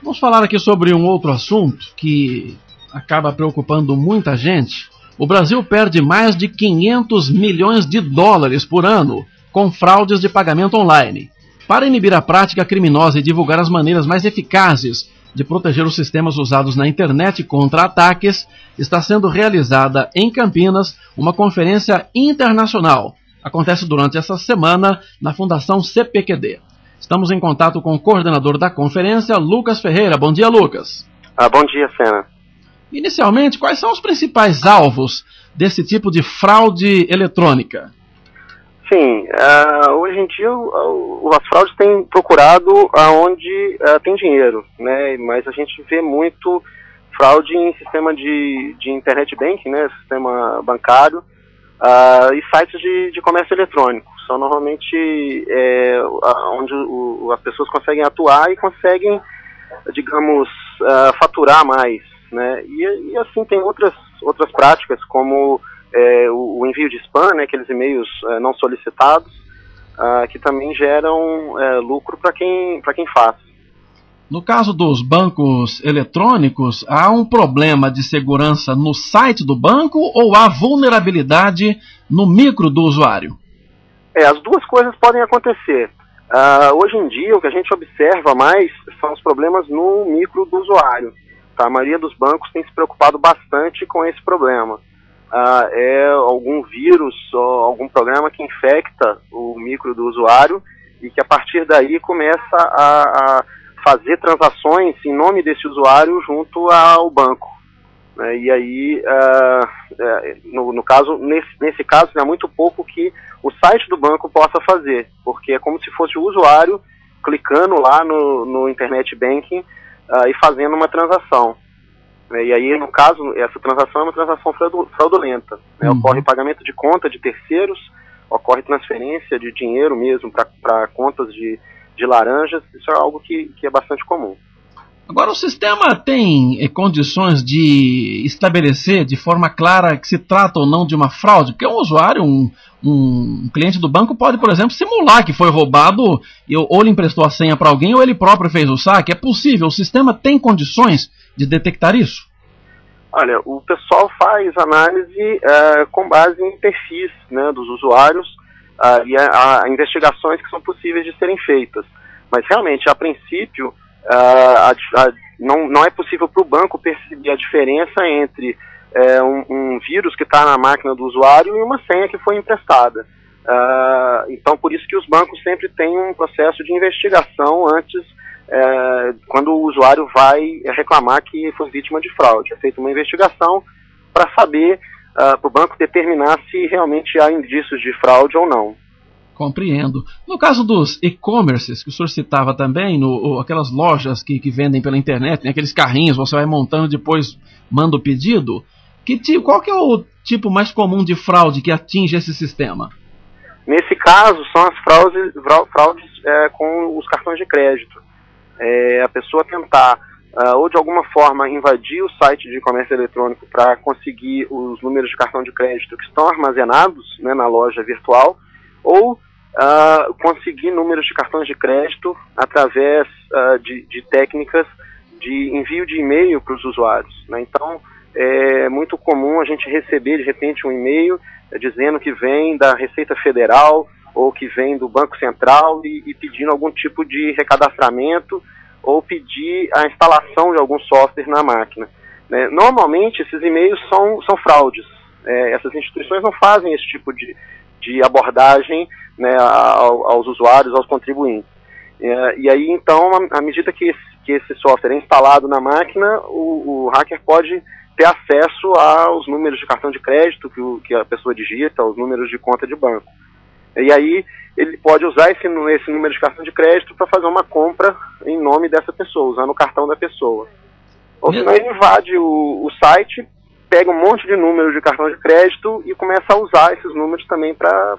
Vamos falar aqui sobre um outro assunto que acaba preocupando muita gente. O Brasil perde mais de 500 milhões de dólares por ano com fraudes de pagamento online. Para inibir a prática criminosa e divulgar as maneiras mais eficazes de proteger os sistemas usados na internet contra ataques, está sendo realizada em Campinas uma conferência internacional. Acontece durante essa semana na Fundação CPQD. Estamos em contato com o coordenador da conferência, Lucas Ferreira. Bom dia, Lucas. Bom dia, Sena. Inicialmente, quais são os principais alvos desse tipo de fraude eletrônica? Sim, hoje em dia as fraudes têm procurado aonde tem dinheiro, né? Mas a gente vê muito fraude em sistema de internet banking, né? Sistema bancário, e sites de comércio eletrônico. São normalmente onde as pessoas conseguem atuar e conseguem, digamos, faturar mais, né? E assim tem outras práticas, como o envio de spam, né, aqueles e-mails não solicitados, que também geram lucro para quem faz. No caso dos bancos eletrônicos, há um problema de segurança no site do banco ou há vulnerabilidade no micro do usuário? As duas coisas podem acontecer. Hoje em dia, o que a gente observa mais são os problemas no micro do usuário. Tá? A maioria dos bancos tem se preocupado bastante com esse problema. É algum vírus ou algum programa que infecta o micro do usuário e que a partir daí começa a fazer transações em nome desse usuário junto ao banco. E aí, no caso, nesse caso, é muito pouco que o site do banco possa fazer, porque é como se fosse o usuário clicando lá no Internet Banking e fazendo uma transação. E aí, no caso, essa transação é uma transação fraudulenta. Ocorre pagamento de conta de terceiros, ocorre transferência de dinheiro mesmo para contas de laranjas. Isso é algo que é bastante comum. Agora, o sistema tem condições de estabelecer de forma clara que se trata ou não de uma fraude? Porque um usuário, um cliente do banco pode, por exemplo, simular que foi roubado, ou ele emprestou a senha para alguém ou ele próprio fez o saque. É possível? O sistema tem condições de detectar isso? Olha, o pessoal faz análise com base em perfis, né, dos usuários e investigações que são possíveis de serem feitas. Mas realmente, a princípio, não é possível para o banco perceber a diferença entre um vírus que está na máquina do usuário e uma senha que foi emprestada. Então, por isso que os bancos sempre têm um processo de investigação antes, quando o usuário vai reclamar que foi vítima de fraude. É feita uma investigação para saber, para o banco determinar se realmente há indícios de fraude ou não. Compreendo. No caso dos e-commerces, que o senhor citava também, aquelas lojas que vendem pela internet, né, aqueles carrinhos, você vai montando e depois manda o pedido, qual que é o tipo mais comum de fraude que atinge esse sistema? Nesse caso, são as fraudes com os cartões de crédito. A pessoa tentar, ou de alguma forma, invadir o site de comércio eletrônico para conseguir os números de cartão de crédito que estão armazenados, né, na loja virtual, ou conseguir números de cartões de crédito através de técnicas de envio de e-mail para os usuários, né? Então, é muito comum a gente receber, de repente, um e-mail dizendo que vem da Receita Federal ou que vem do Banco Central e pedindo algum tipo de recadastramento ou pedir a instalação de algum software na máquina, né? Normalmente, esses e-mails são fraudes. Essas instituições não fazem esse tipo de abordagem, né, aos usuários, aos contribuintes. E aí, então, à medida que esse software é instalado na máquina, o hacker pode ter acesso aos números de cartão de crédito que a pessoa digita, aos números de conta de banco. E aí, ele pode usar esse número de cartão de crédito para fazer uma compra em nome dessa pessoa, usando o cartão da pessoa. Ou senão ele invade o site, pega um monte de números de cartão de crédito e começa a usar esses números também para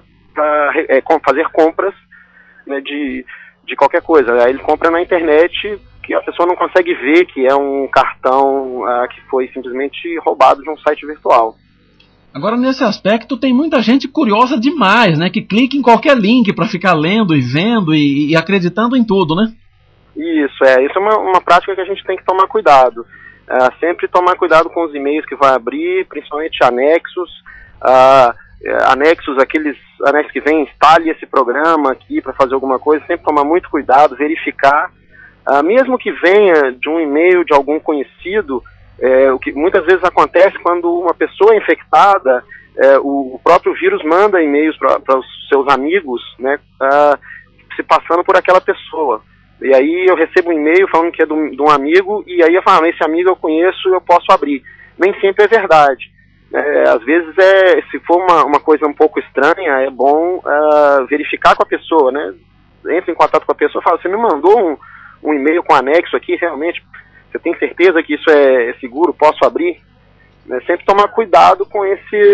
fazer compras, né, de qualquer coisa. Aí ele compra na internet, que a pessoa não consegue ver que é um cartão que foi simplesmente roubado de um site virtual. Agora, nesse aspecto, tem muita gente curiosa demais, né? Que clica em qualquer link para ficar lendo e vendo e acreditando em tudo, né? Isso é uma prática que a gente tem que tomar cuidado. Sempre tomar cuidado com os e-mails que vai abrir, principalmente anexos, aqueles anexos que vem, instale esse programa aqui para fazer alguma coisa, sempre tomar muito cuidado, verificar, mesmo que venha de um e-mail de algum conhecido, o que muitas vezes acontece quando uma pessoa é infectada, o próprio vírus manda e-mails para os seus amigos, né, se passando por aquela pessoa. E aí eu recebo um e-mail falando que é de um amigo, e aí eu falo, esse amigo eu conheço, eu posso abrir. Nem sempre é verdade. Às vezes, se for uma coisa um pouco estranha, é bom verificar com a pessoa, né? Entra em contato com a pessoa e fala, você me mandou um e-mail com anexo aqui, realmente, você tem certeza que isso é seguro, posso abrir? Sempre tomar cuidado com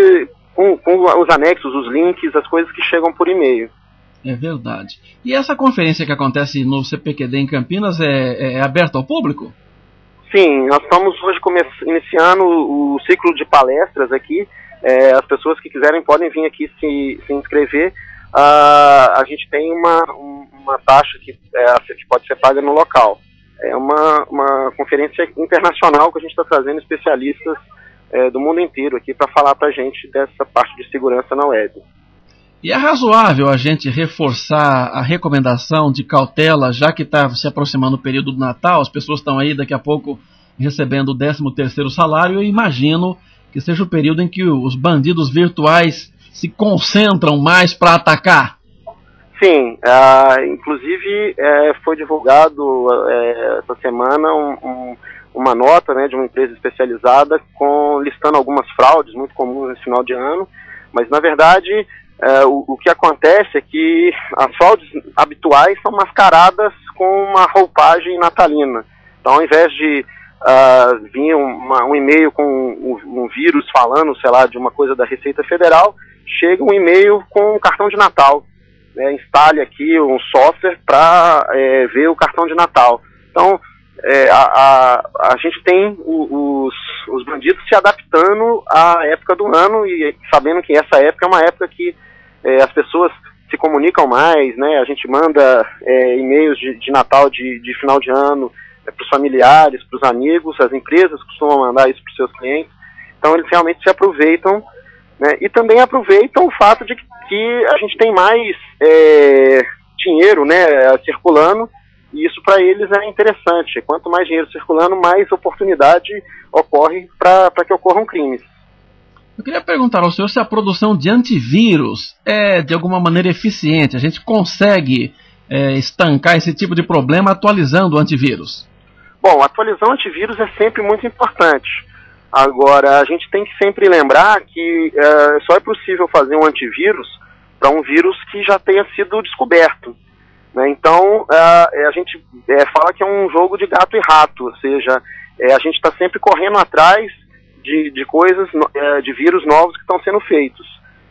os anexos, os links, as coisas que chegam por e-mail. É verdade. E essa conferência que acontece no CPQD em Campinas é aberta ao público? Sim, nós estamos hoje iniciando o ciclo de palestras aqui. As pessoas que quiserem podem vir aqui se inscrever. A gente tem uma taxa que pode ser paga no local. É uma conferência internacional que a gente está trazendo especialistas do mundo inteiro aqui para falar para a gente dessa parte de segurança na web. E é razoável a gente reforçar a recomendação de cautela, já que está se aproximando o período do Natal, as pessoas estão aí daqui a pouco recebendo o 13º salário, eu imagino que seja o período em que os bandidos virtuais se concentram mais para atacar. Sim, inclusive foi divulgado essa semana uma nota, né, de uma empresa especializada listando algumas fraudes muito comuns nesse final de ano, mas na verdade o que acontece é que as fraudes habituais são mascaradas com uma roupagem natalina. Então, ao invés de vir um e-mail com um vírus falando, sei lá, de uma coisa da Receita Federal, chega um e-mail com um cartão de Natal. Instale aqui um software para ver o cartão de Natal. Então, a gente tem os bandidos se adaptando à época do ano e sabendo que essa época é uma época que as pessoas se comunicam mais, né? A gente manda e-mails de Natal, de final de ano, para os familiares, para os amigos, as empresas costumam mandar isso para os seus clientes. Então eles realmente se aproveitam, né? E também aproveitam o fato de que a gente tem mais dinheiro, né, circulando, e isso para eles é interessante. Quanto mais dinheiro circulando, mais oportunidade ocorre para que ocorram crimes. Eu queria perguntar ao senhor se a produção de antivírus é de alguma maneira eficiente. A gente consegue estancar esse tipo de problema atualizando o antivírus? Bom, atualizar o antivírus é sempre muito importante. Agora, a gente tem que sempre lembrar que só é possível fazer um antivírus para um vírus que já tenha sido descoberto, né? Então, a gente fala que é um jogo de gato e rato, ou seja, a gente está sempre correndo atrás de coisas, de vírus novos que estão sendo feitos.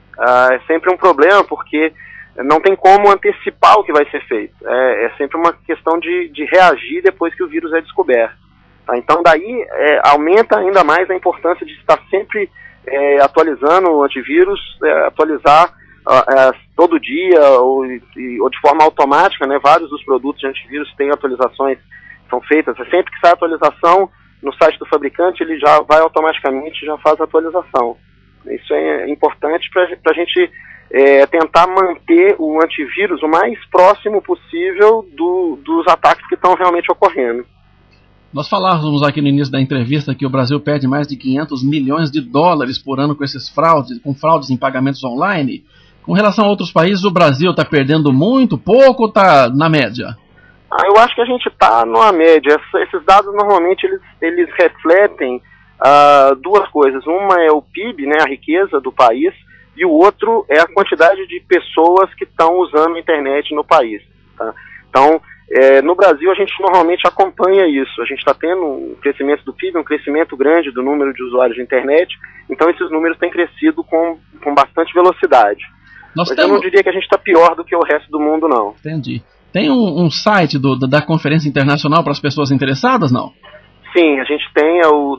É sempre um problema, porque não tem como antecipar o que vai ser feito. É sempre uma questão de reagir depois que o vírus é descoberto. Tá? Então, daí, aumenta ainda mais a importância de estar sempre atualizando o antivírus, atualizar todo dia ou de forma automática, né? Vários dos produtos de antivírus têm atualizações, são feitas. Sempre que sai atualização, no site do fabricante, ele já vai automaticamente, já faz a atualização. Isso é importante para a gente tentar manter o antivírus o mais próximo possível dos ataques que estão realmente ocorrendo. Nós falávamos aqui no início da entrevista que o Brasil perde mais de 500 milhões de dólares por ano com esses fraudes em pagamentos online. Com relação a outros países, o Brasil está perdendo muito, pouco ou está na média? Eu acho que a gente está numa média. Esses dados normalmente eles refletem duas coisas. Uma é o PIB, né, a riqueza do país, e o outro é a quantidade de pessoas que estão usando a internet no país. Tá? Então, no Brasil a gente normalmente acompanha isso. A gente está tendo um crescimento do PIB, um crescimento grande do número de usuários de internet, então esses números têm crescido com bastante velocidade. Mas eu não diria que a gente está pior do que o resto do mundo, não. Entendi. Tem um site da Conferência Internacional para as pessoas interessadas, não? Sim, a gente tem o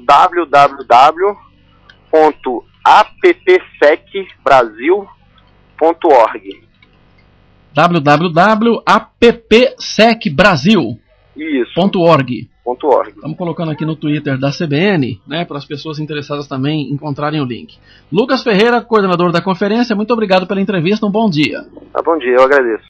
www.appsecbrasil.org. www.appsecbrasil. Isso. .org. Estamos colocando aqui no Twitter da CBN, né, para as pessoas interessadas também encontrarem o link. Lucas Ferreira, coordenador da conferência, muito obrigado pela entrevista, um bom dia. Bom dia, eu agradeço.